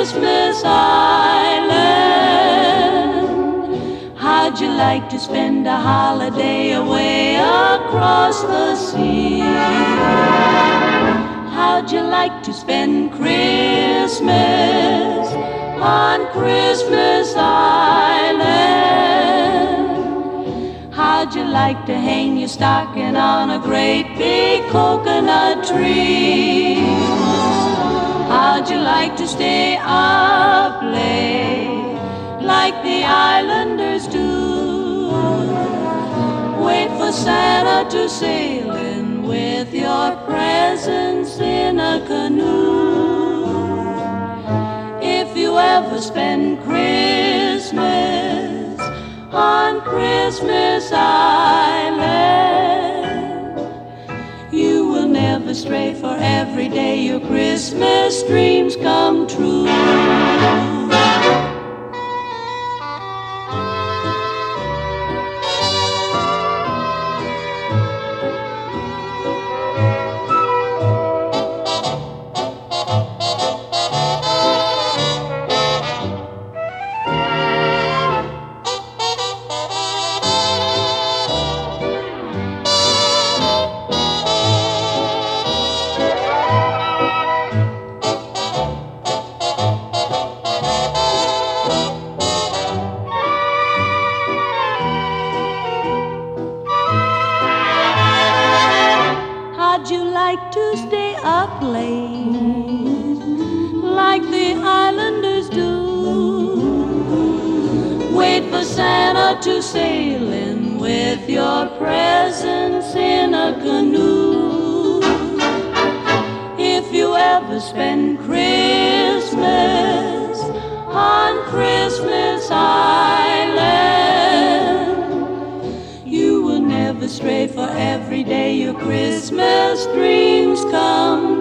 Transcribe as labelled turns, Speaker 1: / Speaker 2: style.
Speaker 1: Christmas Island? How'd you like to spend a holiday away across the sea? How'd you like to spend Christmas on Christmas Island? How'd you like to hang your stocking on a great big coconut tree? How'd you like to stay up late like the islanders do? Wait for Santa to sail in with your presents in a canoe. If you ever spend Christmas on Christmas Island, you will never stray, for every day your Christmas dreams come true. How'd you like to stay up late like the islanders do? Wait for Santa to sail in with your presents in a canoe. If you ever spend Christmas on Christmas Island, you will never stray, for every day your Christmas dreams come